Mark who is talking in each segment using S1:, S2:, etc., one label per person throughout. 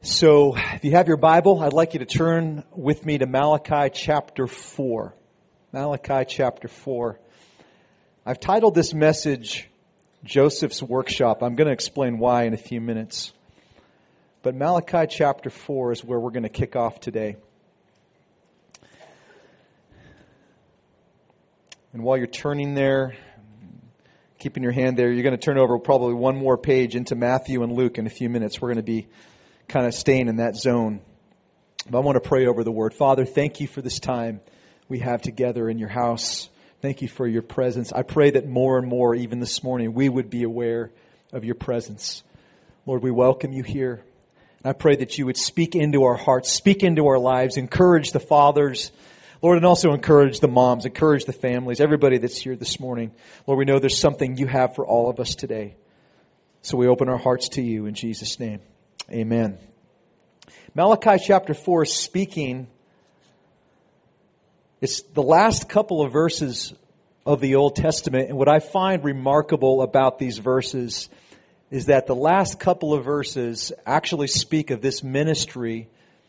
S1: So, if you have your Bible, I'd like you to turn with me to Malachi chapter 4. Malachi chapter 4. I've titled this message, Joseph's Workshop. I'm going to explain why in a few minutes. But Malachi chapter 4 is where we're going to kick off today. And while you're turning there, keeping your hand there, you're going to turn over probably one more page into Matthew and Luke in a few minutes. We're going to be kind of staying in that zone. But I want to pray over the Word. Father, thank you for this time we have together in your house. Thank you for your presence. I pray that more and more, even this morning, we would be aware of your presence. Lord, we welcome you here. And I pray that you would speak into our hearts, speak into our lives, encourage the fathers, Lord, and also encourage the moms, encourage the families, everybody that's here this morning. Lord, we know there's something you have for all of us today. So we open our hearts to you in Jesus' name. Amen. Malachi chapter 4 is speaking. It's the last couple of verses of the Old Testament. And what I find remarkable about these verses is that the last couple of verses actually speak of this ministry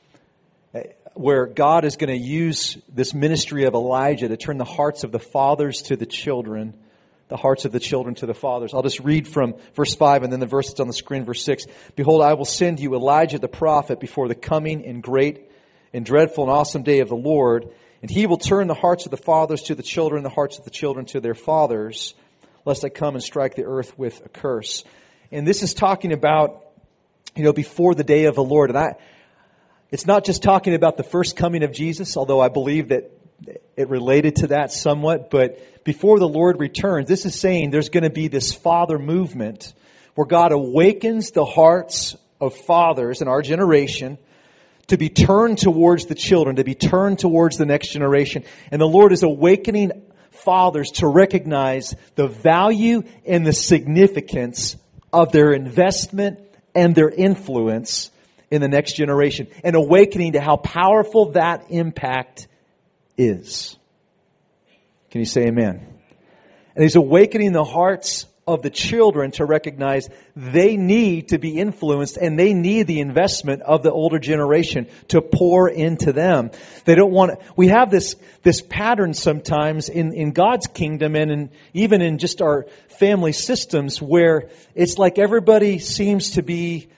S1: where God is going to use this ministry of Elijah to turn the hearts of the fathers to the children, the hearts of the children to the fathers. I'll just read from verse 5 and then the verse that's on the screen, verse 6. Behold, I will send you Elijah the prophet before the coming and great and dreadful and awesome day of the Lord. And he will turn the hearts of the fathers to the children, the hearts of the children to their fathers, lest I come and strike the earth with a curse. And this is talking about, before the day of the Lord. And it's not just talking about the first coming of Jesus, although I believe that it related to that somewhat. But before the Lord returns, this is saying there's going to be this father movement where God awakens the hearts of fathers in our generation to be turned towards the children, to be turned towards the next generation. And the Lord is awakening fathers to recognize the value and the significance of their investment and their influence in the next generation, and awakening to how powerful that impact is. Can you say amen? And He's awakening the hearts of the children to recognize they need to be influenced and they need the investment of the older generation to pour into them. They don't want. We have this pattern sometimes in God's kingdom and even in just our family systems where it's like everybody seems to be.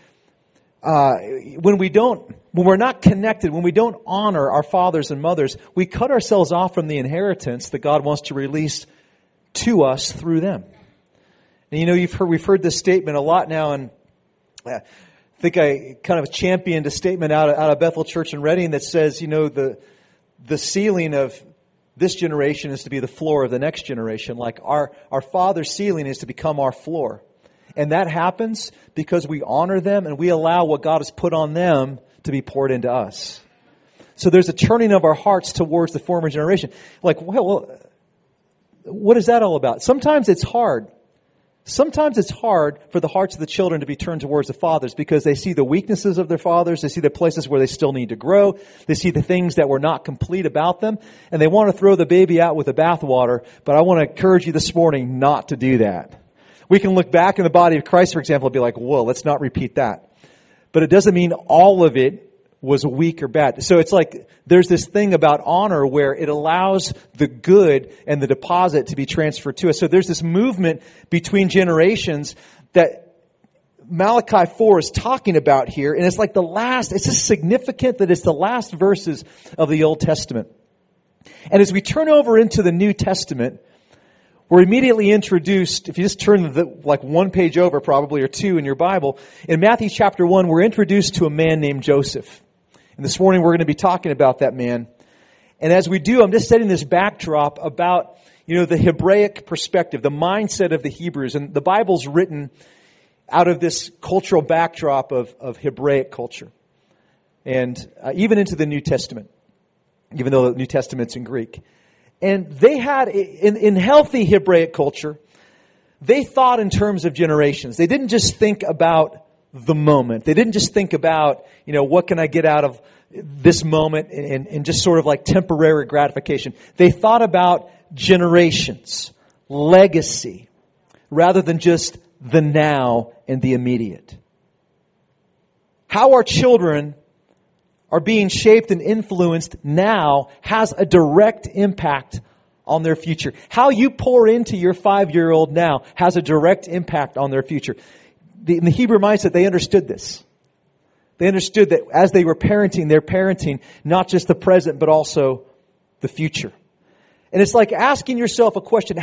S1: When we're not connected, when we don't honor our fathers and mothers, we cut ourselves off from the inheritance that God wants to release to us through them. And we've heard this statement a lot now, and I think I kind of championed a statement out of Bethel Church in Reading that says, the ceiling of this generation is to be the floor of the next generation. Like our father's ceiling is to become our floor. And that happens because we honor them and we allow what God has put on them to be poured into us. So there's a turning of our hearts towards the former generation. Like, well, what is that all about? Sometimes it's hard. Sometimes it's hard for the hearts of the children to be turned towards the fathers because they see the weaknesses of their fathers. They see the places where they still need to grow. They see the things that were not complete about them. And they want to throw the baby out with the bathwater. But I want to encourage you this morning not to do that. We can look back in the body of Christ, for example, and be like, whoa, let's not repeat that. But it doesn't mean all of it was weak or bad. So it's like there's this thing about honor where it allows the good and the deposit to be transferred to us. So there's this movement between generations that Malachi 4 is talking about here. And it's like it's just significant that it's the last verses of the Old Testament. And as we turn over into the New Testament, we're immediately introduced, if you just turn one page over probably or two in your Bible, in Matthew chapter 1, we're introduced to a man named Joseph. And this morning we're going to be talking about that man. And as we do, I'm just setting this backdrop about, the Hebraic perspective, the mindset of the Hebrews. And the Bible's written out of this cultural backdrop of Hebraic culture. And even into the New Testament, even though the New Testament's in Greek. And they had, in healthy Hebraic culture, they thought in terms of generations. They didn't just think about the moment. They didn't just think about, what can I get out of this moment and just sort of like temporary gratification. They thought about generations, legacy, rather than just the now and the immediate. how our children are being shaped and influenced now has a direct impact on their future. How you pour into your 5-year-old now has a direct impact on their future. In the Hebrew mindset, they understood this. They understood that as they were parenting, they're parenting not just the present, but also the future. And it's like asking yourself a question,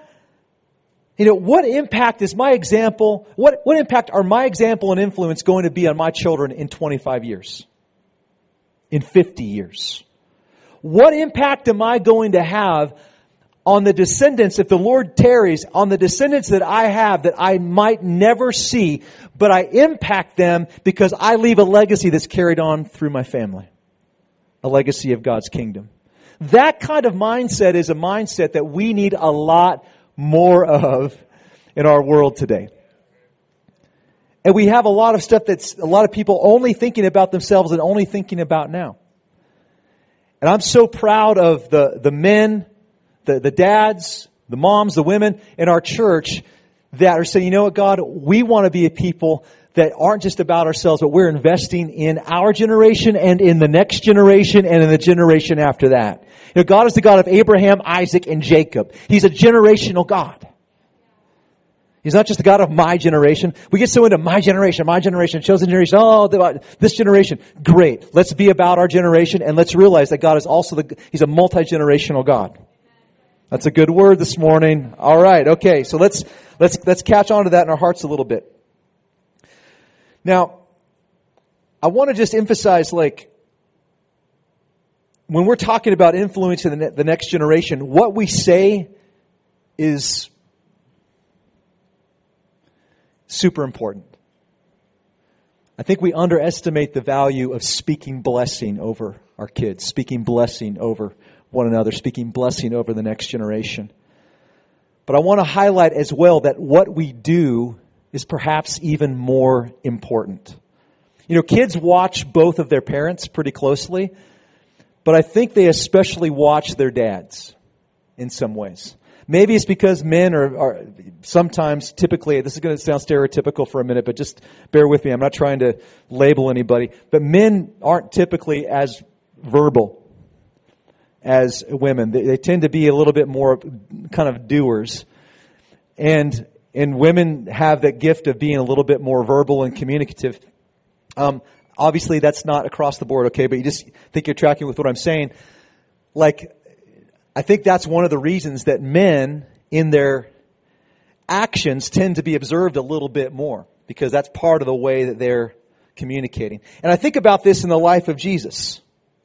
S1: what impact is my example, what impact are my example and influence going to be on my children in 25 years? In 50 years? What impact am I going to have on the descendants, if the Lord tarries, on the descendants that I have that I might never see, but I impact them because I leave a legacy that's carried on through my family? A legacy of God's kingdom. That kind of mindset is a mindset that we need a lot more of in our world today. And we have a lot of stuff that's a lot of people only thinking about themselves and only thinking about now. And I'm so proud of the men, the dads, the moms, the women in our church that are saying, you know what, God, we want to be a people that aren't just about ourselves, but we're investing in our generation and in the next generation and in the generation after that. You know, God is the God of Abraham, Isaac, and Jacob. He's a generational God. He's not just the God of my generation. We get so into my generation, chosen generation. Oh, this generation. Great. Let's be about our generation and let's realize that God is also He's a multi-generational God. That's a good word this morning. All right. Okay. So let's catch on to that in our hearts a little bit. Now, I want to just emphasize, when we're talking about influencing the next generation, what we say is super important. I think we underestimate the value of speaking blessing over our kids, speaking blessing over one another, speaking blessing over the next generation. But I want to highlight as well that what we do is perhaps even more important. You know, kids watch both of their parents pretty closely, but I think they especially watch their dads in some ways. Maybe it's because men are sometimes, typically, this is going to sound stereotypical for a minute, but just bear with me. I'm not trying to label anybody. But men aren't typically as verbal as women. They tend to be a little bit more kind of doers. And women have that gift of being a little bit more verbal and communicative. Obviously, that's not across the board, okay? But you just think you're tracking with what I'm saying. I think that's one of the reasons that men, in their actions, tend to be observed a little bit more, because that's part of the way that they're communicating. And I think about this in the life of Jesus.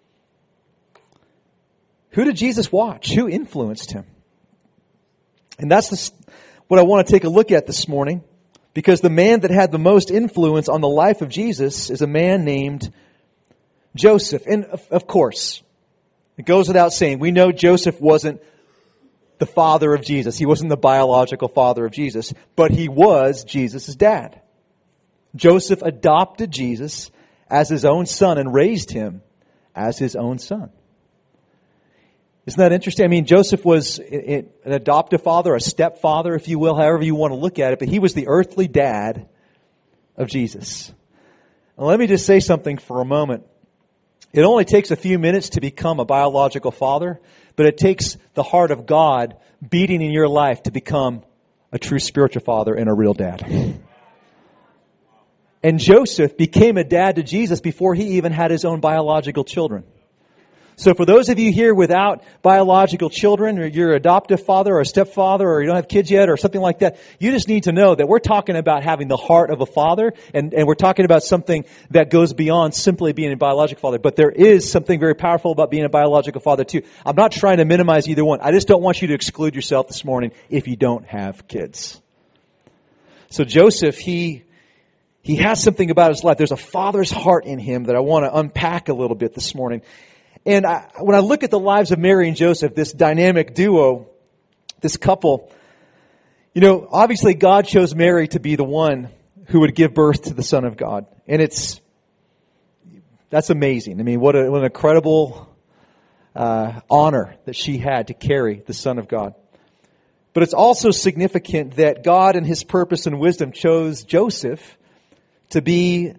S1: Who did Jesus watch? Who influenced him? And that's what I want to take a look at this morning, because the man that had the most influence on the life of Jesus is a man named Joseph. And of course, it goes without saying, we know Joseph wasn't the father of Jesus. He wasn't the biological father of Jesus, but he was Jesus' dad. Joseph adopted Jesus as his own son and raised him as his own son. Isn't that interesting? I mean, Joseph was an adoptive father, a stepfather, if you will, however you want to look at it, but he was the earthly dad of Jesus. Now, let me just say something for a moment. It only takes a few minutes to become a biological father, but it takes the heart of God beating in your life to become a true spiritual father and a real dad. And Joseph became a dad to Jesus before he even had his own biological children. So for those of you here without biological children, or you're an adoptive father or a stepfather, or you don't have kids yet or something like that, you just need to know that we're talking about having the heart of a father, and we're talking about something that goes beyond simply being a biological father. But there is something very powerful about being a biological father too. I'm not trying to minimize either one. I just don't want you to exclude yourself this morning if you don't have kids. So Joseph, he has something about his life. There's a father's heart in him that I want to unpack a little bit this morning. And when I look at the lives of Mary and Joseph, this dynamic duo, this couple, you know, obviously God chose Mary to be the one who would give birth to the Son of God. And that's amazing. I mean, what an incredible honor that she had to carry the Son of God. But it's also significant that God in His purpose and wisdom chose Joseph to be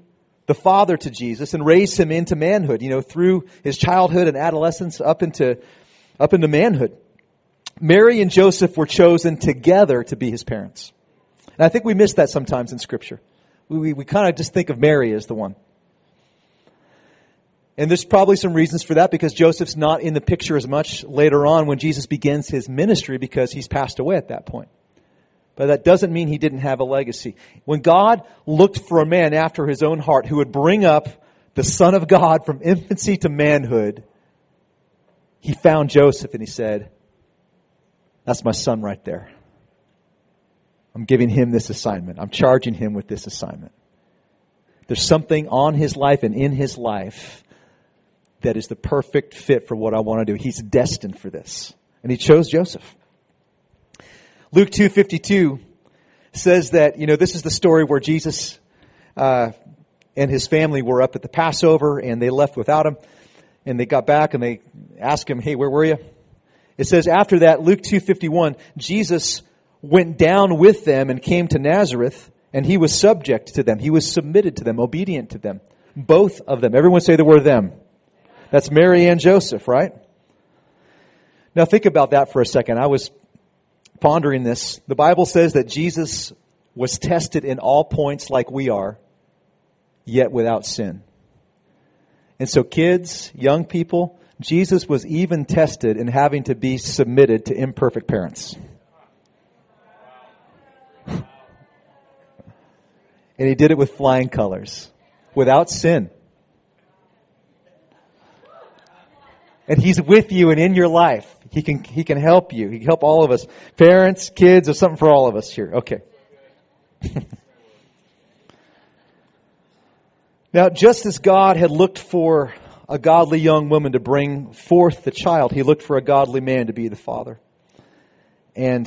S1: the father to Jesus and raised him into manhood, through his childhood and adolescence up into manhood. Mary and Joseph were chosen together to be his parents. And I think we miss that sometimes in Scripture. We kind of just think of Mary as the one. And there's probably some reasons for that, because Joseph's not in the picture as much later on when Jesus begins his ministry, because he's passed away at that point. But that doesn't mean he didn't have a legacy. When God looked for a man after his own heart who would bring up the Son of God from infancy to manhood, he found Joseph and he said, "That's my son right there. I'm giving him this assignment. I'm charging him with this assignment." There's something on his life and in his life that is the perfect fit for what I want to do. He's destined for this. And he chose Joseph. Luke 2:52 says that, this is the story where Jesus and his family were up at the Passover, and they left without him. And they got back and they asked him, "Hey, where were you?" It says after that, Luke 2:51, Jesus went down with them and came to Nazareth, and he was subject to them. He was submitted to them, obedient to them. Both of them. Everyone say the word "them." That's Mary and Joseph, right? Now think about that for a second. I was pondering this. The Bible says that Jesus was tested in all points like we are, yet without sin. And so kids, young people, Jesus was even tested in having to be submitted to imperfect parents. And he did it with flying colors, without sin. And he's with you and in your life. He can help you. He can help all of us. Parents, kids, there's something for all of us here. Okay. Now, just as God had looked for a godly young woman to bring forth the child, he looked for a godly man to be the father. And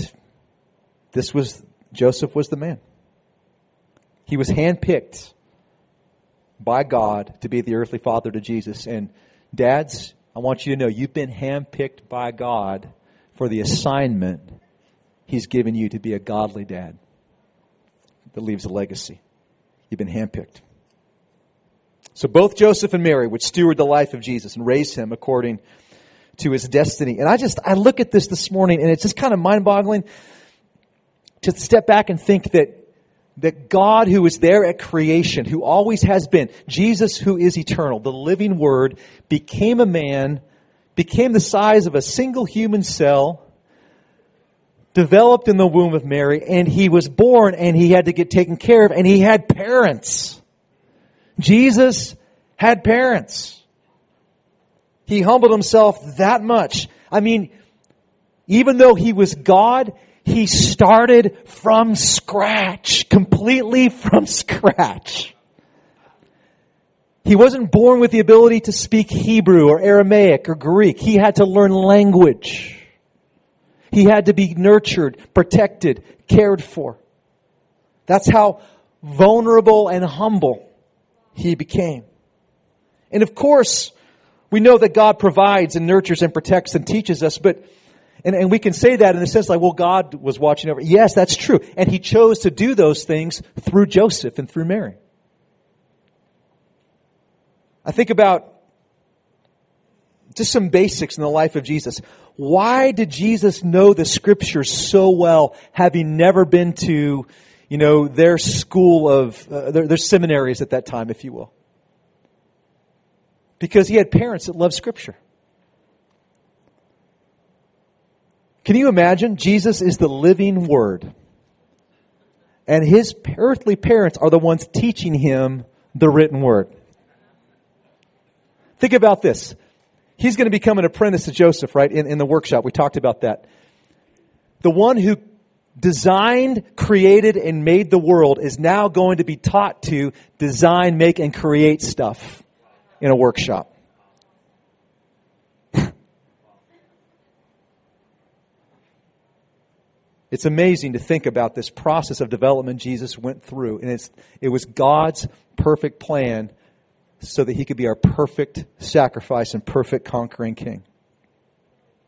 S1: Joseph was the man. He was handpicked by God to be the earthly father to Jesus. And dads, I want you to know you've been handpicked by God for the assignment He's given you to be a godly dad that leaves a legacy. You've been handpicked. So both Joseph and Mary would steward the life of Jesus and raise him according to his destiny. And I look at this morning, and it's just kind of mind-boggling to step back and think that God, who is there at creation, who always has been, Jesus, who is eternal, the living Word, became a man, became the size of a single human cell, developed in the womb of Mary, and he was born, and he had to get taken care of, and he had parents. Jesus had parents. He humbled himself that much. I mean, even though he was God, he started from scratch, completely from scratch. He wasn't born with the ability to speak Hebrew or Aramaic or Greek. He had to learn language. He had to be nurtured, protected, cared for. That's how vulnerable and humble he became. And of course, we know that God provides and nurtures and protects and teaches us, and we can say that in the sense like, well, God was watching over. Yes, that's true. And he chose to do those things through Joseph and through Mary. I think about just some basics in the life of Jesus. Why did Jesus know the Scriptures so well, having never been to, their school of, their seminaries at that time, if you will? Because he had parents that loved Scripture. Can you imagine? Jesus is the living Word. And his earthly parents are the ones teaching him the written Word. Think about this. He's going to become an apprentice to Joseph, right? In the workshop, we talked about that. The one who designed, created, and made the world is now going to be taught to design, make, and create stuff in a workshop. It's amazing to think about this process of development Jesus went through. And it was God's perfect plan so that he could be our perfect sacrifice and perfect conquering king.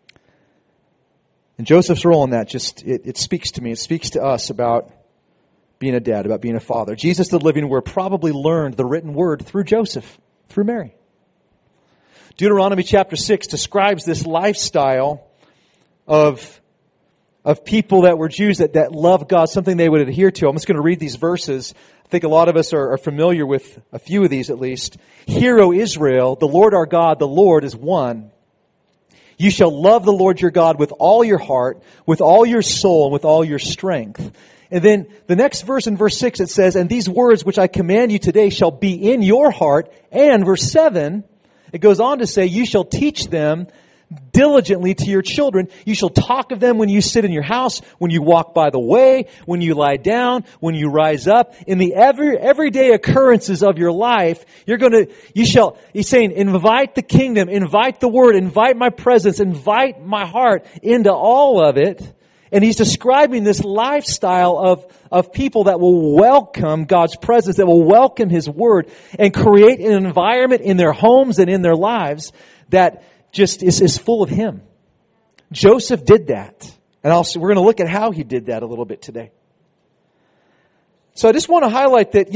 S1: And Joseph's role in that it speaks to me. It speaks to us about being a dad, about being a father. Jesus, the living Word, probably learned the written word through Joseph, through Mary. Deuteronomy chapter 6 describes this lifestyle of people that were Jews that loved God, something they would adhere to. I'm just going to read these verses. I think a lot of us are familiar with a few of these at least. Hear, O Israel, the Lord our God, the Lord is one. You shall love the Lord your God with all your heart, with all your soul, and with all your strength. And then the next verse, in verse 6, it says, and these words which I command you today shall be in your heart. And verse 7, it goes on to say, you shall teach them diligently to your children. You shall talk of them when you sit in your house, when you walk by the way, when you lie down, when you rise up. In the everyday occurrences of your life, he's saying, invite the kingdom, invite the word, invite my presence, invite my heart into all of it. And he's describing this lifestyle of people that will welcome God's presence, that will welcome His Word, and create an environment in their homes and in their lives that just is full of Him. Joseph did that. And we're going to look at how he did that a little bit today. So I just want to highlight that,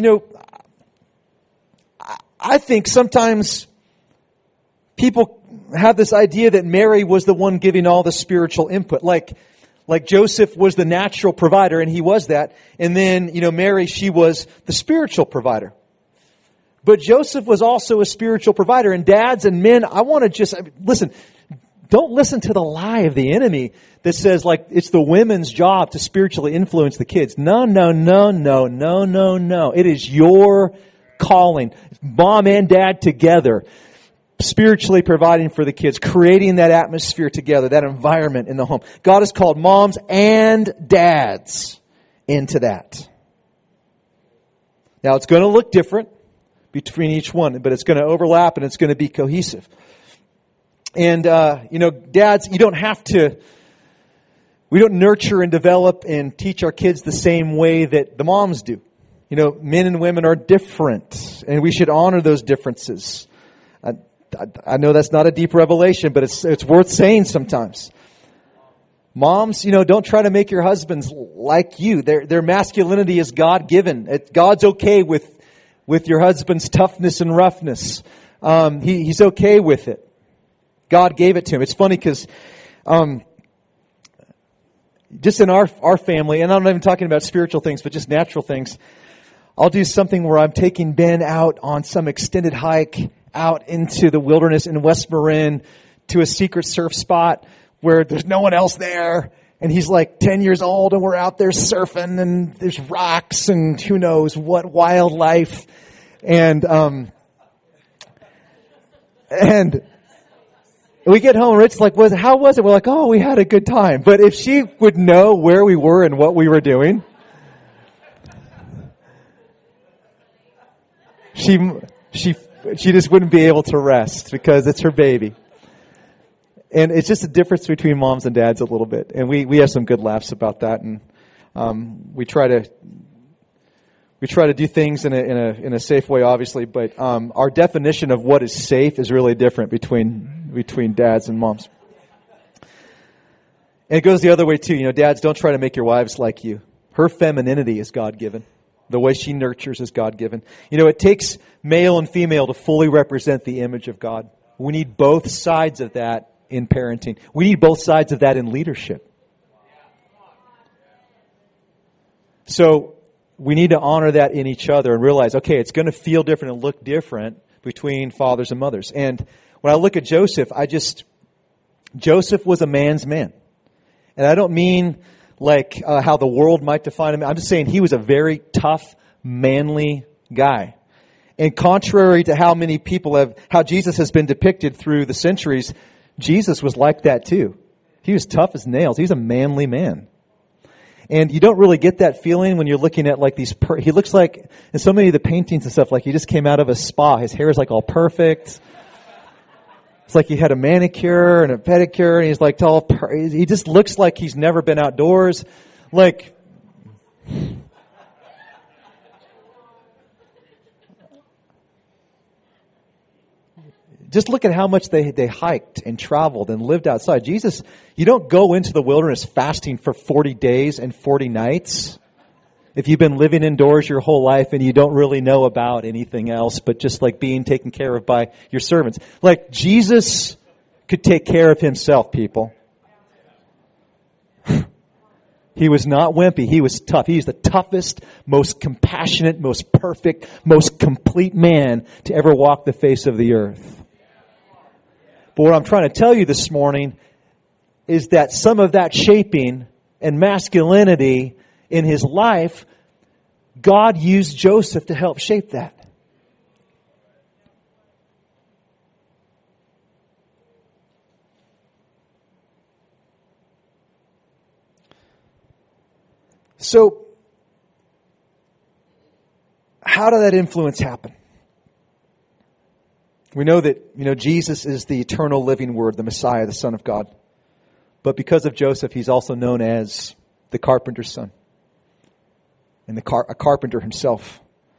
S1: I think sometimes people have this idea that Mary was the one giving all the spiritual input. Like Joseph was the natural provider, and he was that. And then, Mary, she was the spiritual provider. But Joseph was also a spiritual provider. And dads and men, I want to listen, don't listen to the lie of the enemy that says it's the women's job to spiritually influence the kids. No. It is your calling. Mom and dad together. Spiritually providing for the kids, creating that atmosphere together, that environment in the home. God has called moms and dads into that. Now, it's going to look different between each one, but it's going to overlap and it's going to be cohesive. And, dads, we don't nurture and develop and teach our kids the same way that the moms do. Men and women are different, and we should honor those differences. I know that's not a deep revelation, but it's worth saying sometimes. Moms, don't try to make your husbands like you. Their masculinity is God-given. God's okay with your husband's toughness and roughness. He's okay with it. God gave it to him. It's funny because just in our family, and I'm not even talking about spiritual things, but just natural things, I'll do something where I'm taking Ben out on some extended hike out into the wilderness in West Marin to a secret surf spot where there's no one else there. And he's 10 years old and we're out there surfing and there's rocks and who knows what wildlife. And we get home and Rich how was it? We're oh, we had a good time. But if she would know where we were and what we were doing, she just wouldn't be able to rest because it's her baby. And it's just a difference between moms and dads a little bit. And we have some good laughs about that. And we try to do things in a safe way, obviously. But our definition of what is safe is really different between dads and moms. And it goes the other way too. Dads, don't try to make your wives like you. Her femininity is God-given. The way she nurtures is God-given. It takes male and female to fully represent the image of God. We need both sides of that in parenting. We need both sides of that in leadership. So we need to honor that in each other and realize, okay, it's going to feel different and look different between fathers and mothers. And when I look at Joseph, Joseph was a man's man. And I don't mean how the world might define him. I'm just saying he was a very tough, manly guy. And contrary to how Jesus has been depicted through the centuries, Jesus was like that too. He was tough as nails. He's a manly man. And you don't really get that feeling when you're looking at he looks like, in so many of the paintings and stuff, he just came out of a spa. His hair is all perfect. It's like he had a manicure and a pedicure, and he's tall. He just looks like he's never been outdoors. Just look at how much they hiked and traveled and lived outside. Jesus, you don't go into the wilderness fasting for 40 days and 40 nights. If you've been living indoors your whole life and you don't really know about anything else but just like being taken care of by your servants. Like Jesus could take care of himself, people. He was not wimpy. He was tough. He's the toughest, most compassionate, most perfect, most complete man to ever walk the face of the earth. But what I'm trying to tell you this morning is that some of that shaping and masculinity in his life, God used Joseph to help shape that. So, how did that influence happen? We know that, Jesus is the eternal living Word, the Messiah, the Son of God. But because of Joseph, he's also known as the carpenter's son. And a carpenter himself.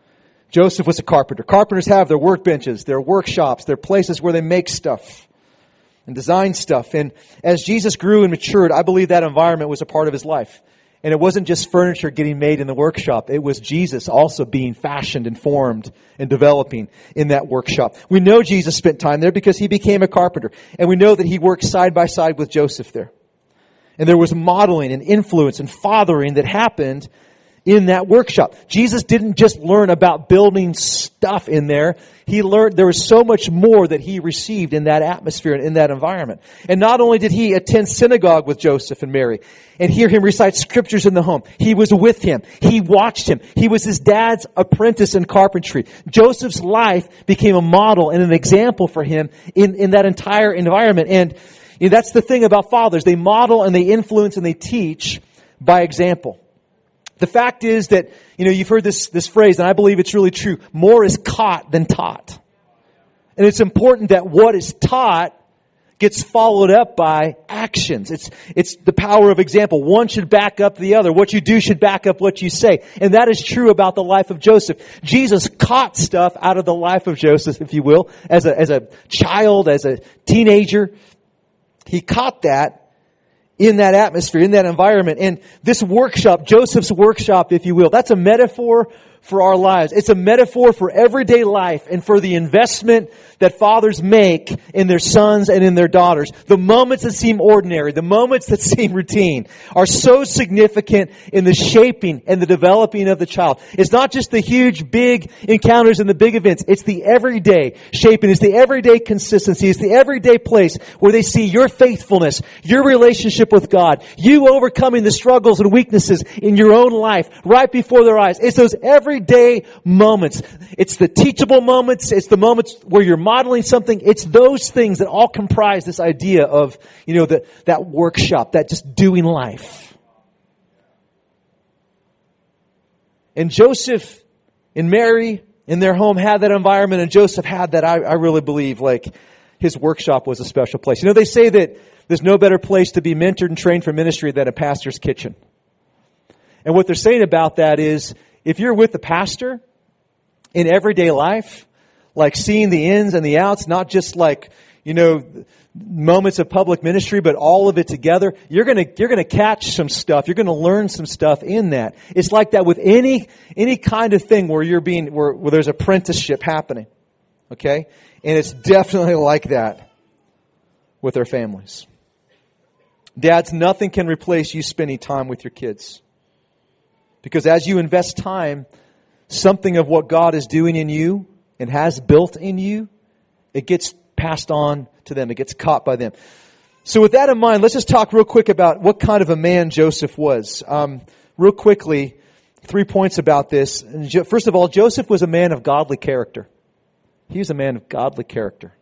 S1: Joseph was a carpenter. Carpenters have their workbenches, their workshops, their places where they make stuff and design stuff. And as Jesus grew and matured, I believe that environment was a part of his life. And it wasn't just furniture getting made in the workshop. It was Jesus also being fashioned and formed and developing in that workshop. We know Jesus spent time there because he became a carpenter. And we know that he worked side by side with Joseph there. And there was modeling and influence and fathering that happened in that workshop. Jesus didn't just learn about building stuff in there. He learned there was so much more that he received in that atmosphere and in that environment. And not only did he attend synagogue with Joseph and Mary and hear him recite scriptures in the home, he was with him. He watched him. He was his dad's apprentice in carpentry. Joseph's life became a model and an example for him in that entire environment. And that's the thing about fathers. They model and they influence and they teach by example. The fact is that, you've heard this phrase, and I believe it's really true. More is caught than taught. And it's important that what is taught gets followed up by actions. It's the power of example. One should back up the other. What you do should back up what you say. And that is true about the life of Joseph. Jesus caught stuff out of the life of Joseph, if you will, as a child, as a teenager. He caught that in that atmosphere, in that environment. And this workshop, Joseph's workshop, if you will, that's a metaphor for our lives. It's a metaphor for everyday life and for the investment that fathers make in their sons and in their daughters. The moments that seem ordinary, the moments that seem routine are so significant in the shaping and the developing of the child. It's not just the huge, big encounters and the big events. It's the everyday shaping. It's the everyday consistency. It's the everyday place where they see your faithfulness, your relationship with God, you overcoming the struggles and weaknesses in your own life right before their eyes. It's those everyday moments. It's the teachable moments. It's the moments where you're modeling something. It's those things that all comprise this idea of, that workshop, that just doing life. And Joseph and Mary in their home had that environment, and Joseph had that. I really believe his workshop was a special place. They say that there's no better place to be mentored and trained for ministry than a pastor's kitchen. And what they're saying about that is, if you're with the pastor in everyday life, like seeing the ins and the outs, not just moments of public ministry, but all of it together, you're gonna catch some stuff. You're gonna learn some stuff in that. It's like that with any kind of thing where where there's apprenticeship happening. Okay? And it's definitely like that with our families. Dads, nothing can replace you spending time with your kids. Because as you invest time, something of what God is doing in you and has built in you, it gets passed on to them. It gets caught by them. So with that in mind, let's just talk real quick about what kind of a man Joseph was. Real quickly, 3 points about this. First of all, Joseph was a man of godly character. He was a man of godly character.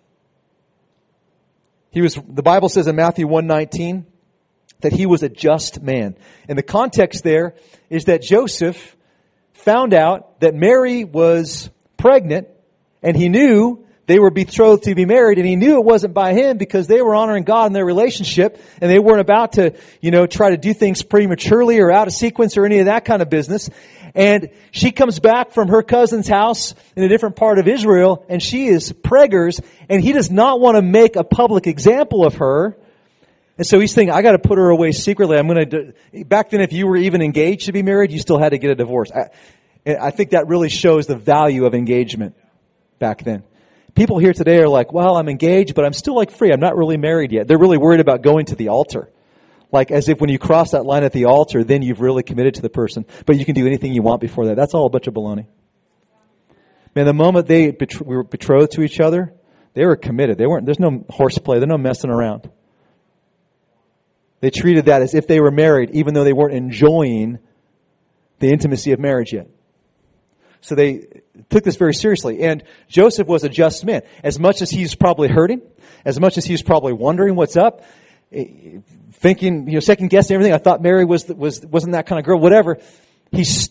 S1: The Bible says in Matthew 1:19 that he was a just man. And the context there is that Joseph found out that Mary was pregnant, and he knew they were betrothed to be married, and he knew it wasn't by him because they were honoring God in their relationship, and they weren't about to, try to do things prematurely or out of sequence or any of that kind of business. And she comes back from her cousin's house in a different part of Israel, and she is preggers, and he does not want to make a public example of her. And so he's thinking, I got to put her away secretly. I'm going to. Back then, if you were even engaged to be married, you still had to get a divorce. I think that really shows the value of engagement back then. People here today are like, well, I'm engaged, but I'm still like free. I'm not really married yet. They're really worried about going to the altar. Like as if when you cross that line at the altar, then you've really committed to the person. But you can do anything you want before that. That's all a bunch of baloney. Man, the moment we were betrothed to each other, they were committed. There's no horseplay. There's no messing around. They treated that as if they were married, even though they weren't enjoying the intimacy of marriage yet. So they took this very seriously. And Joseph was a just man. As much as he's probably hurting, as much as he's probably wondering what's up, thinking, second guessing everything. I thought Mary wasn't that kind of girl, whatever. He's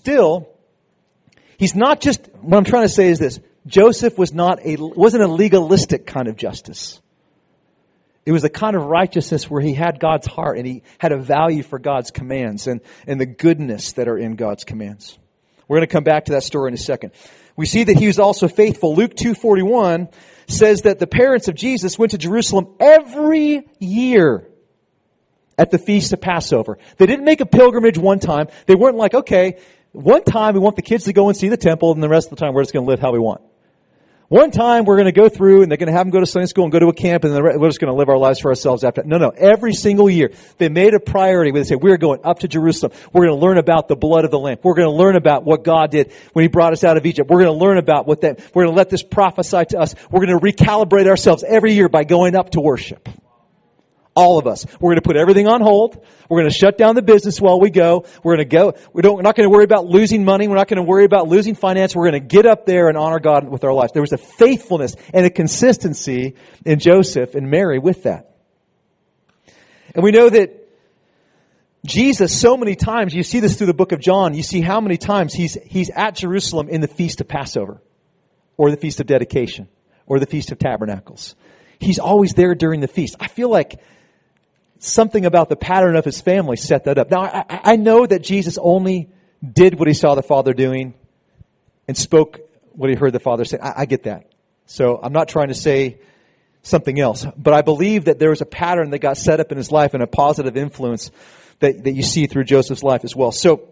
S1: not just, what I'm trying to say is this. Joseph wasn't a legalistic kind of justice. It was a kind of righteousness where he had God's heart and he had a value for God's commands and the goodness that are in God's commands. We're going to come back to that story in a second. We see that he was also faithful. Luke 2:41 says that the parents of Jesus went to Jerusalem every year at the Feast of Passover. They didn't make a pilgrimage one time. They weren't like, okay, one time we want the kids to go and see the temple, and the rest of the time we're just going to live how we want. One time we're going to go through, and they're going to have them go to Sunday school and go to a camp, and then we're just going to live our lives for ourselves after that. No. Every single year, they made a priority where they said, we're going up to Jerusalem. We're going to learn about the blood of the Lamb. We're going to learn about what God did when He brought us out of Egypt. We're going to learn about we're going to let this prophesy to us. We're going to recalibrate ourselves every year by going up to worship. All of us. We're going to put everything on hold. We're going to shut down the business while we go. We're going to go. We're not going to worry about losing money. We're not going to worry about losing finance. We're going to get up there and honor God with our lives. There was a faithfulness and a consistency in Joseph and Mary with that. And we know that Jesus, so many times, you see this through the book of John, you see how many times he's at Jerusalem in the Feast of Passover or the Feast of Dedication or the Feast of Tabernacles. He's always there during the feast. I feel like something about the pattern of his family set that up. Now, I know that Jesus only did what he saw the Father doing and spoke what he heard the Father say. I get that. So I'm not trying to say something else. But I believe that there was a pattern that got set up in his life and a positive influence that you see through Joseph's life as well. So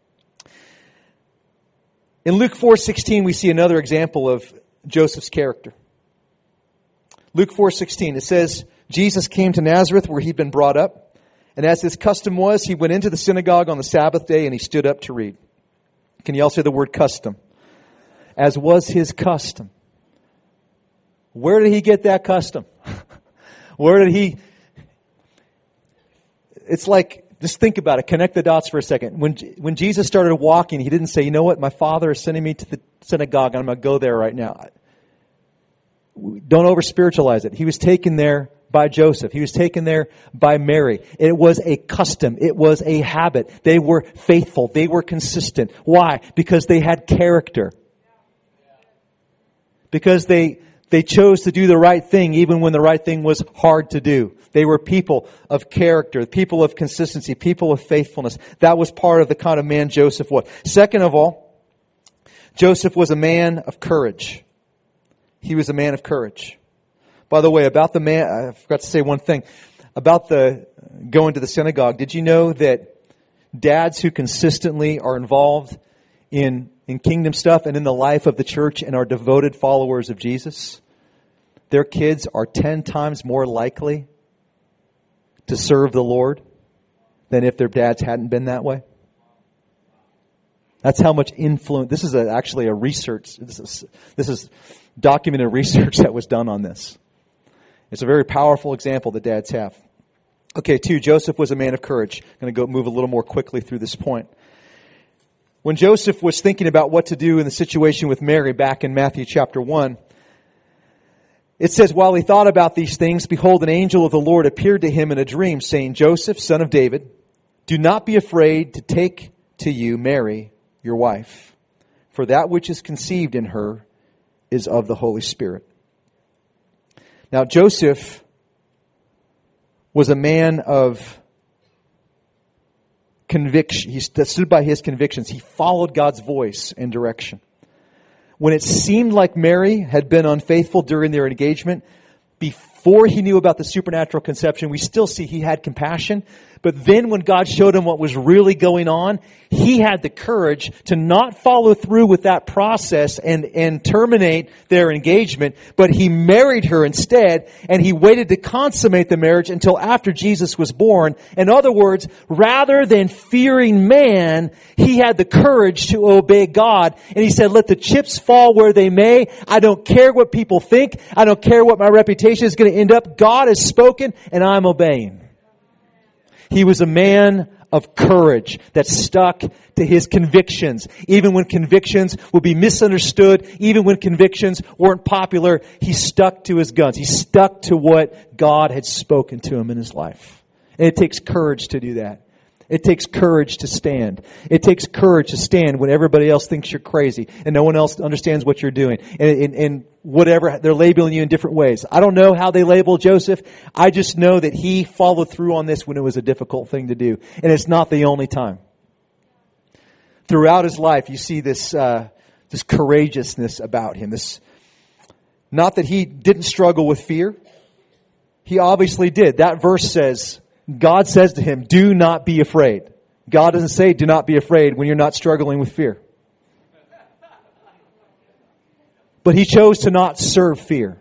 S1: in Luke 4:16, we see another example of Joseph's character. Luke 4:16, it says, Jesus came to Nazareth where he'd been brought up. And as his custom was, he went into the synagogue on the Sabbath day and he stood up to read. Can you all say the word custom? As was his custom. Where did he get that custom? It's like, just think about it. Connect the dots for a second. When Jesus started walking, he didn't say, you know what, my Father is sending me to the synagogue and I'm going to go there right now. Don't over-spiritualize it. He was taken there by Joseph. He was taken there by Mary. It was a custom. It was a habit. They were faithful. They were consistent. Why? Because they had character. Because they chose to do the right thing even when the right thing was hard to do. They were people of character, people of consistency, people of faithfulness. That was part of the kind of man Joseph was. Second of all, Joseph was a man of courage. He was a man of courage. By the way, about the man, I forgot to say one thing. About the going to the synagogue, did you know that dads who consistently are involved in kingdom stuff and in the life of the church and are devoted followers of Jesus, their kids are 10 times more likely to serve the Lord than if their dads hadn't been that way? That's how much influence. This is actually a research. This is documented research that was done on this. It's a very powerful example that dads have. Okay, 2, Joseph was a man of courage. I'm going to move a little more quickly through this point. When Joseph was thinking about what to do in the situation with Mary back in Matthew chapter 1, it says, while he thought about these things, behold, an angel of the Lord appeared to him in a dream, saying, Joseph, son of David, do not be afraid to take to you Mary, your wife, for that which is conceived in her is of the Holy Spirit. Now, Joseph was a man of conviction. He stood by his convictions. He followed God's voice and direction. When it seemed like Mary had been unfaithful during their engagement, before he knew about the supernatural conception, we still see he had compassion. But then when God showed him what was really going on, he had the courage to not follow through with that process and terminate their engagement, but he married her instead, and he waited to consummate the marriage until after Jesus was born. In other words, rather than fearing man, he had the courage to obey God. And he said, let the chips fall where they may. I don't care what people think. I don't care what my reputation is going to end up. God has spoken, and I'm obeying. He was a man of courage that stuck to his convictions. Even when convictions would be misunderstood, even when convictions weren't popular, he stuck to his guns. He stuck to what God had spoken to him in his life. And it takes courage to do that. It takes courage to stand. It takes courage to stand when everybody else thinks you're crazy and no one else understands what you're doing. And whatever, they're labeling you in different ways. I don't know how they label Joseph. I just know that he followed through on this when it was a difficult thing to do. And it's not the only time. Throughout his life, you see this courageousness about him. Not that he didn't struggle with fear. He obviously did. That verse says, God says to him, do not be afraid. God doesn't say, do not be afraid when you're not struggling with fear. But he chose to not serve fear.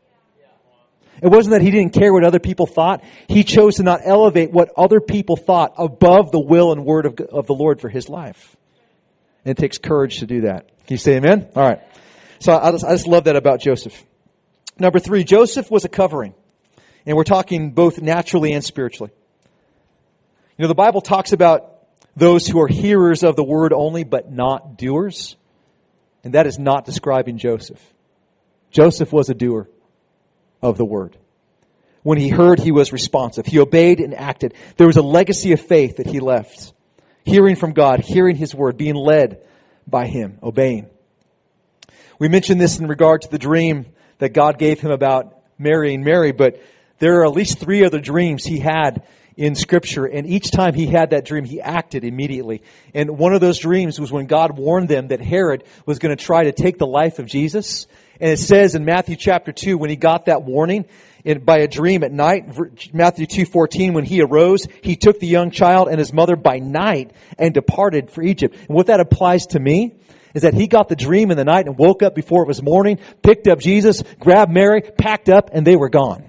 S1: It wasn't that he didn't care what other people thought. He chose to not elevate what other people thought above the will and word of the Lord for his life. And it takes courage to do that. Can you say amen? All right. So I just love that about Joseph. Number 3, Joseph was a covering. And we're talking both naturally and spiritually. You know, the Bible talks about those who are hearers of the word only, but not doers. And that is not describing Joseph. Joseph was a doer of the word. When he heard, he was responsive. He obeyed and acted. There was a legacy of faith that he left. Hearing from God, hearing his word, being led by him, obeying. We mentioned this in regard to the dream that God gave him about marrying Mary, but there are at least 3 other dreams he had in Scripture, and each time he had that dream, he acted immediately. And one of those dreams was when God warned them that Herod was going to try to take the life of Jesus. And it says in Matthew chapter 2, when he got that warning by a dream at night, Matthew 2:14, when he arose, he took the young child and his mother by night and departed for Egypt. And what that applies to me is that he got the dream in the night and woke up before it was morning, picked up Jesus, grabbed Mary, packed up, and they were gone.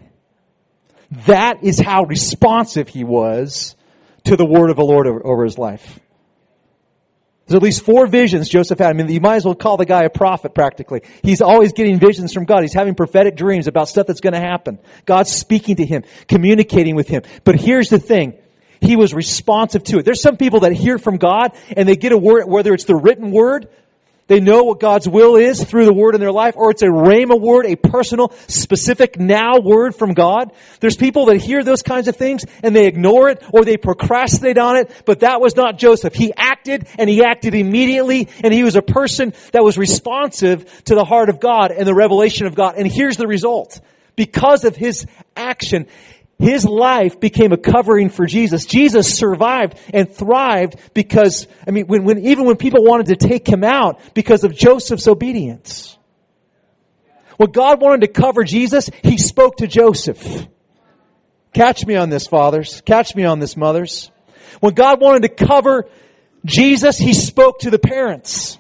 S1: That is how responsive he was to the word of the Lord over his life. There's at least 4 visions Joseph had. I mean, you might as well call the guy a prophet practically. He's always getting visions from God. He's having prophetic dreams about stuff that's going to happen. God's speaking to him, communicating with him. But here's the thing. He was responsive to it. There's some people that hear from God and they get a word, whether it's the written word, they know what God's will is through the word in their life, or it's a rhema word, a personal, specific now word from God. There's people that hear those kinds of things and they ignore it or they procrastinate on it, but that was not Joseph. He acted and he acted immediately, and he was a person that was responsive to the heart of God and the revelation of God. And here's the result. Because of his action, his life became a covering for Jesus. Jesus survived and thrived because, even when people wanted to take him out because of Joseph's obedience. When God wanted to cover Jesus, he spoke to Joseph. Catch me on this, fathers. Catch me on this, mothers. When God wanted to cover Jesus, he spoke to the parents.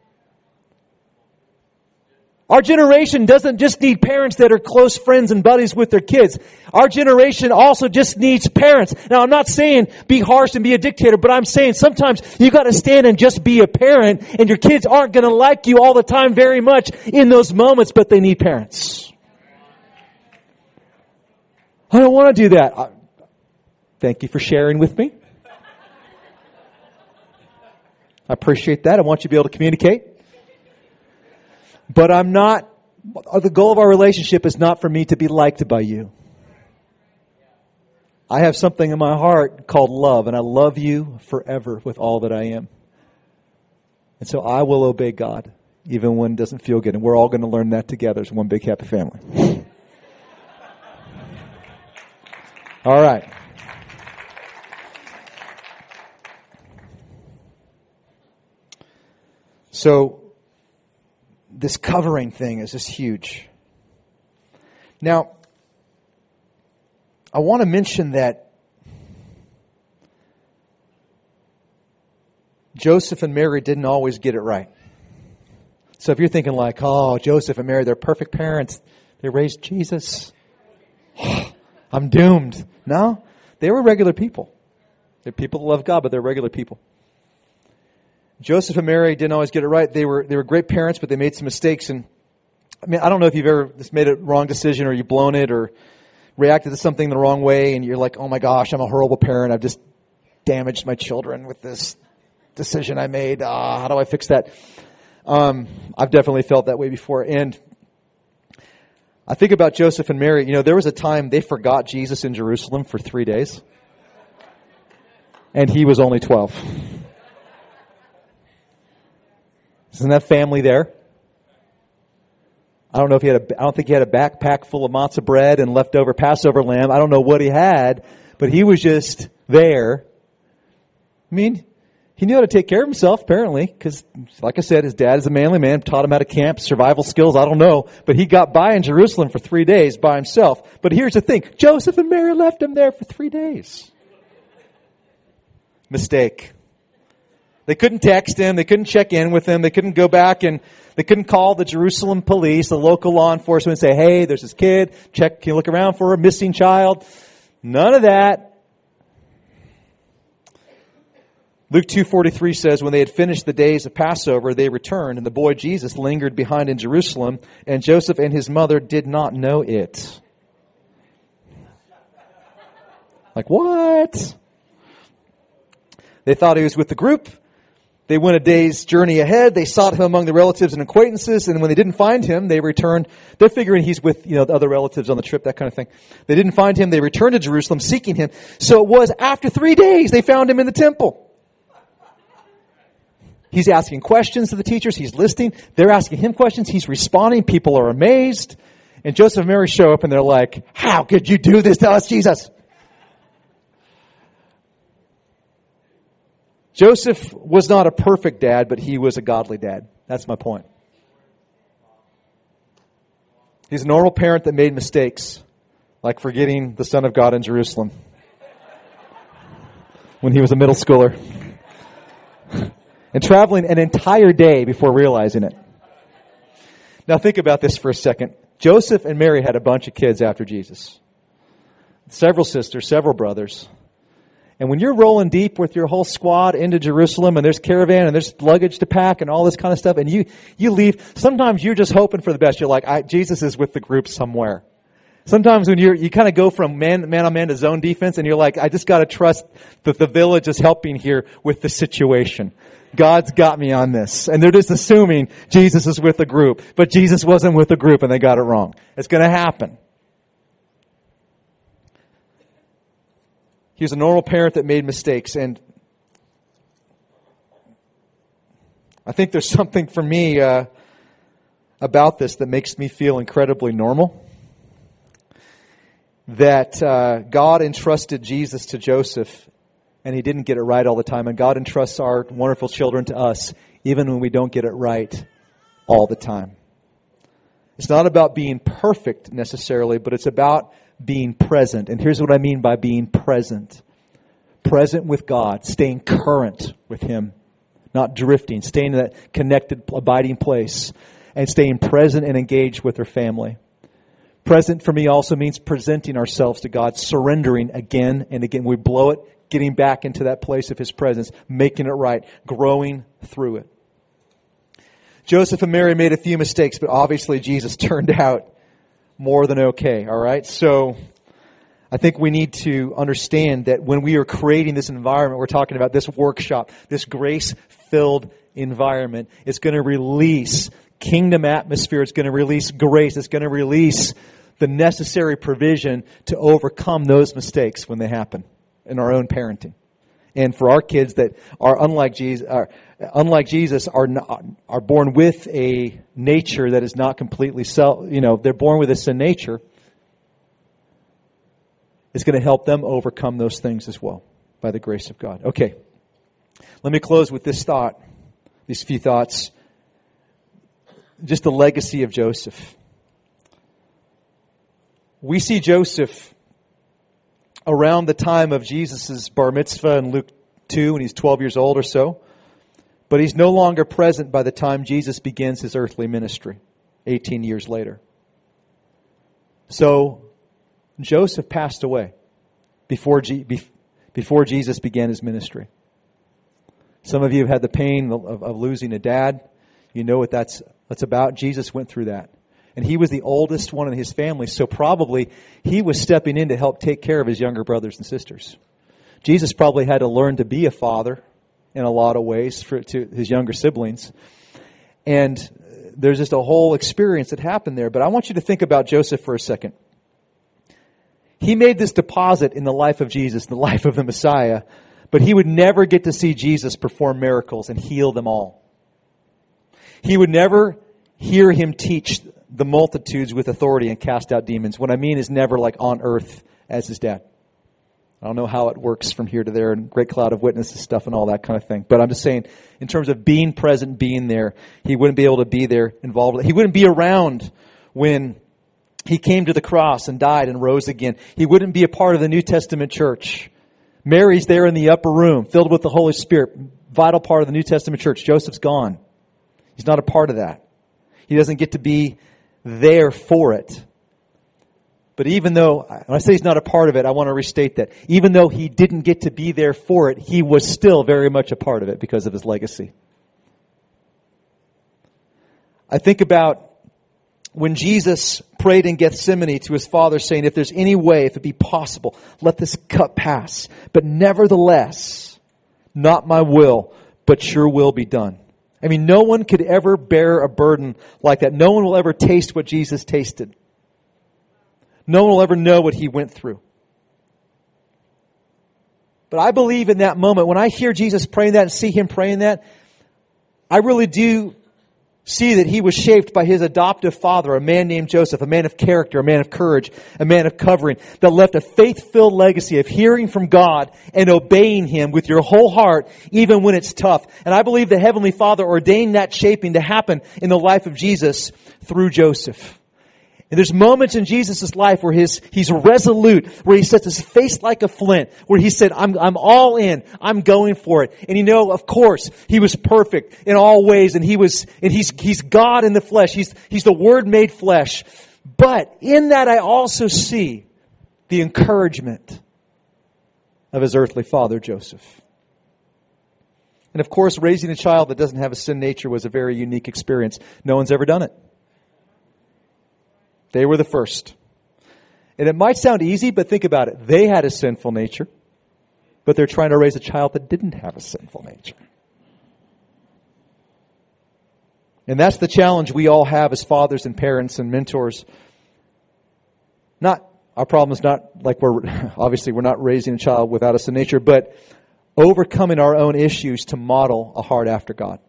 S1: Our generation doesn't just need parents that are close friends and buddies with their kids. Our generation also just needs parents. Now, I'm not saying be harsh and be a dictator, but I'm saying sometimes you got to stand and just be a parent, and your kids aren't going to like you all the time very much in those moments, but they need parents. I don't want to do that. Thank you for sharing with me. I appreciate that. I want you to be able to communicate. But the goal of our relationship is not for me to be liked by you. I have something in my heart called love, and I love you forever with all that I am. And so I will obey God, even when it doesn't feel good. And we're all going to learn that together as one big happy family. All right. So, this covering thing is just huge. Now, I want to mention that Joseph and Mary didn't always get it right. So if you're thinking like, oh, Joseph and Mary, they're perfect parents. They raised Jesus. I'm doomed. No, they were regular people. They're people that love God, but they're regular people. Joseph and Mary didn't always get it right. They were great parents, but they made some mistakes. And I mean, I don't know if you've ever just made a wrong decision or you've blown it or reacted to something the wrong way and you're like, oh my gosh, I'm a horrible parent. I've just damaged my children with this decision I made. How do I fix that? I've definitely felt that way before. And I think about Joseph and Mary. You know, there was a time they forgot Jesus in Jerusalem for 3 days. And he was only 12. Isn't that family there? I don't think he had a backpack full of matzah bread and leftover Passover lamb. I don't know what he had, but he was just there. I mean, he knew how to take care of himself, apparently, because, like I said, his dad is a manly man, taught him how to camp, survival skills, I don't know. But he got by in Jerusalem for 3 days by himself. But here's the thing, Joseph and Mary left him there for 3 days. Mistake. They couldn't text him, they couldn't check in with him, they couldn't go back and they couldn't call the Jerusalem police, the local law enforcement, and say, hey, there's this kid, can you look around for a missing child? None of that. Luke 2:43 says, when they had finished the days of Passover, they returned, and the boy Jesus lingered behind in Jerusalem, and Joseph and his mother did not know it. Like, what? They thought he was with the group. They went a day's journey ahead. They sought him among the relatives and acquaintances, and when they didn't find him, they returned. They're figuring he's with, the other relatives on the trip, that kind of thing. They didn't find him. They returned to Jerusalem seeking him. So it was after 3 days they found him in the temple. He's asking questions to the teachers. He's listening. They're asking him questions. He's responding. People are amazed. And Joseph and Mary show up and they're like, how could you do this to us, Jesus? Joseph was not a perfect dad, but he was a godly dad. That's my point. He's a normal parent that made mistakes, like forgetting the Son of God in Jerusalem when he was a middle schooler. And traveling an entire day before realizing it. Now think about this for a second. Joseph and Mary had a bunch of kids after Jesus. Several sisters, several brothers. And when you're rolling deep with your whole squad into Jerusalem and there's caravan and there's luggage to pack and all this kind of stuff and you leave, sometimes you're just hoping for the best. You're like, Jesus is with the group somewhere. Sometimes when you kind of go from man on man to zone defense and you're like, I just got to trust that the village is helping here with the situation. God's got me on this. And they're just assuming Jesus is with the group. But Jesus wasn't with the group and they got it wrong. It's going to happen. He was a normal parent that made mistakes. And I think there's something for me about this that makes me feel incredibly normal. That God entrusted Jesus to Joseph and he didn't get it right all the time. And God entrusts our wonderful children to us even when we don't get it right all the time. It's not about being perfect necessarily, but it's about being present. And here's what I mean by being present. Present with God, staying current with Him, not drifting, staying in that connected, abiding place, and staying present and engaged with our family. Present for me also means presenting ourselves to God, surrendering again and again. We blow it, getting back into that place of His presence, making it right, growing through it. Joseph and Mary made a few mistakes, but obviously Jesus turned out more than okay, all right? So I think we need to understand that when we are creating this environment, we're talking about this workshop, this grace-filled environment, it's going to release kingdom atmosphere. It's going to release grace. It's going to release the necessary provision to overcome those mistakes when they happen in our own parenting. And for our kids that are unlike Jesus, are born with a nature that is not completely they're born with a sin nature. It's going to help them overcome those things as well by the grace of God. Okay. Let me close with this thought, these few thoughts. Just the legacy of Joseph. We see Joseph around the time of Jesus' bar mitzvah in Luke 2 when he's 12 years old or so. But he's no longer present by the time Jesus begins his earthly ministry, 18 years later. So Joseph passed away before Jesus began his ministry. Some of you have had the pain of losing a dad. You know what that's about. Jesus went through that. And he was the oldest one in his family, so probably he was stepping in to help take care of his younger brothers and sisters. Jesus probably had to learn to be a father in a lot of ways to his younger siblings. And there's just a whole experience that happened there. But I want you to think about Joseph for a second. He made this deposit in the life of Jesus, the life of the Messiah, but he would never get to see Jesus perform miracles and heal them all. He would never hear him teach the multitudes with authority and cast out demons. What I mean is never like on earth as his dad. I don't know how it works from here to there and great cloud of witnesses stuff and all that kind of thing. But I'm just saying, in terms of being present, being there, he wouldn't be able to be there involved. He wouldn't be around when he came to the cross and died and rose again. He wouldn't be a part of the New Testament church. Mary's there in the upper room, filled with the Holy Spirit, vital part of the New Testament church. Joseph's gone. He's not a part of that. He doesn't get to be there for it. But even though, when I say he's not a part of it, I want to restate that. Even though he didn't get to be there for it, he was still very much a part of it because of his legacy. I think about when Jesus prayed in Gethsemane to his Father saying, if there's any way, if it be possible, let this cup pass. But nevertheless, not my will, but your will be done. I mean, no one could ever bear a burden like that. No one will ever taste what Jesus tasted. No one will ever know what he went through. But I believe in that moment, when I hear Jesus praying that and see him praying that, I really do see that he was shaped by his adoptive father, a man named Joseph, a man of character, a man of courage, a man of covering, that left a faith-filled legacy of hearing from God and obeying him with your whole heart, even when it's tough. And I believe the Heavenly Father ordained that shaping to happen in the life of Jesus through Joseph. And there's moments in Jesus' life where he's resolute, where he sets his face like a flint, where he said, I'm all in, I'm going for it. And you know, of course, he was perfect in all ways, and he's God in the flesh. He's the Word made flesh. But in that I also see the encouragement of his earthly father, Joseph. And of course, raising a child that doesn't have a sin nature was a very unique experience. No one's ever done it. They were the first. And it might sound easy, but think about it. They had a sinful nature, but they're trying to raise a child that didn't have a sinful nature. And that's the challenge we all have as fathers and parents and mentors. Our problem is not like we're not raising a child without a sin nature, but overcoming our own issues to model a heart after God.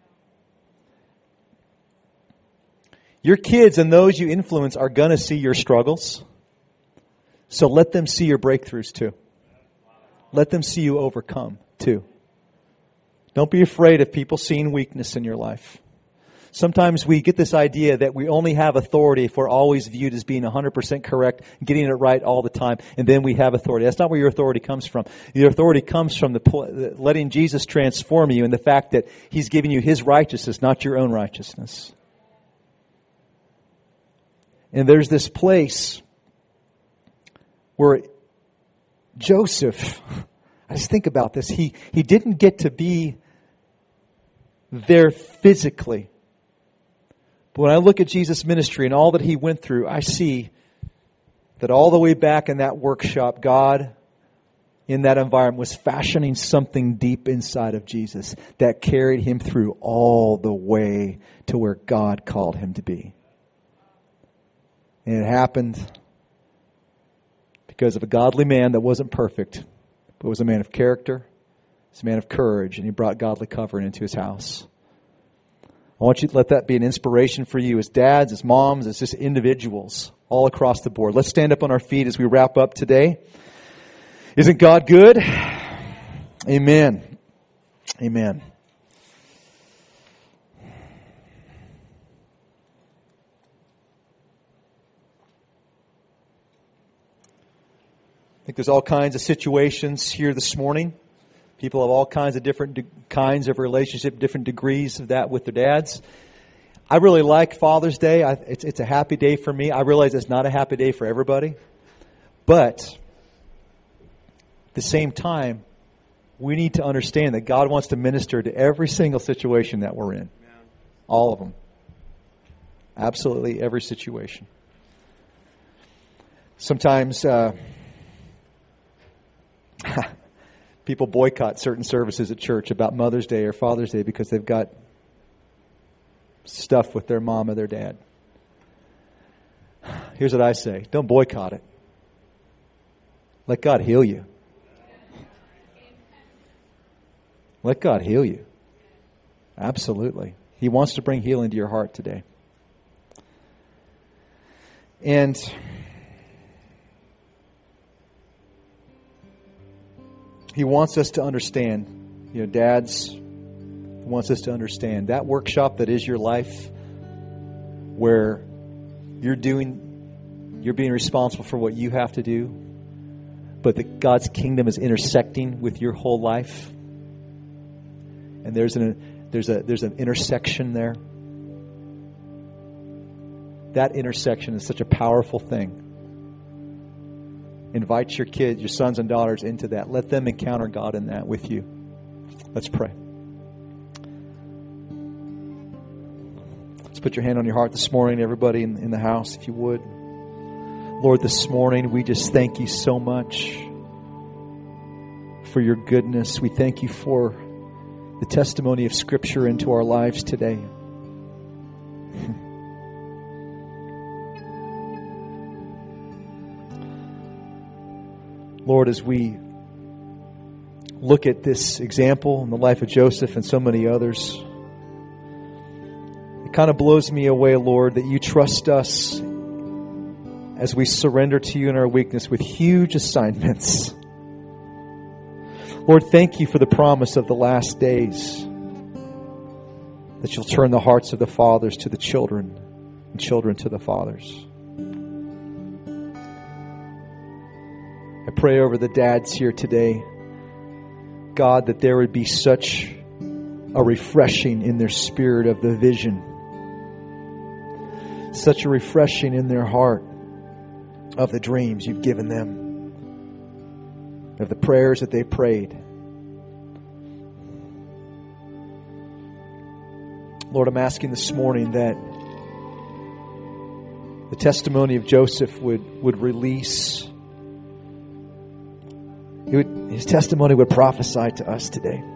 S1: Your kids and those you influence are going to see your struggles. So let them see your breakthroughs too. Let them see you overcome too. Don't be afraid of people seeing weakness in your life. Sometimes we get this idea that we only have authority if we're always viewed as being 100% correct, getting it right all the time, and then we have authority. That's not where your authority comes from. Your authority comes from letting Jesus transform you and the fact that He's giving you His righteousness, not your own righteousness. And there's this place where Joseph, I just think about this, he didn't get to be there physically. But when I look at Jesus' ministry and all that He went through, I see that all the way back in that workshop, God, in that environment, was fashioning something deep inside of Jesus that carried Him through all the way to where God called Him to be. And it happened because of a godly man that wasn't perfect, but was a man of character, was a man of courage, and he brought godly covering into his house. I want you to let that be an inspiration for you as dads, as moms, as just individuals all across the board. Let's stand up on our feet as we wrap up today. Isn't God good? Amen. Amen. I think there's all kinds of situations here this morning. People have all kinds of different kinds of relationship, different degrees of that with their dads. I really like Father's Day. It's a happy day for me. I realize it's not a happy day for everybody. But at the same time, we need to understand that God wants to minister to every single situation that we're in. All of them. Absolutely every situation. Sometimes people boycott certain services at church about Mother's Day or Father's Day because they've got stuff with their mom or their dad. Here's what I say. Don't boycott it. Let God heal you. Let God heal you. Absolutely. He wants to bring healing to your heart today. And He wants us to understand, dads, He wants us to understand that workshop that is your life, where you're being responsible for what you have to do, but that God's kingdom is intersecting with your whole life. And there's an intersection there. That intersection is such a powerful thing. Invite your kids, your sons and daughters into that. Let them encounter God in that with you. Let's pray. Let's put your hand on your heart this morning, everybody in the house, if you would. Lord, this morning we just thank you so much for your goodness. We thank you for the testimony of Scripture into our lives today. Lord, as we look at this example in the life of Joseph and so many others, it kind of blows me away, Lord, that you trust us as we surrender to you in our weakness with huge assignments. Lord, thank you for the promise of the last days, that you'll turn the hearts of the fathers to the children and children to the fathers. I pray over the dads here today, God, that there would be such a refreshing in their spirit of the vision, such a refreshing in their heart of the dreams you've given them, of the prayers that they prayed. Lord, I'm asking this morning that the testimony of Joseph would release. His testimony would prophesy to us today.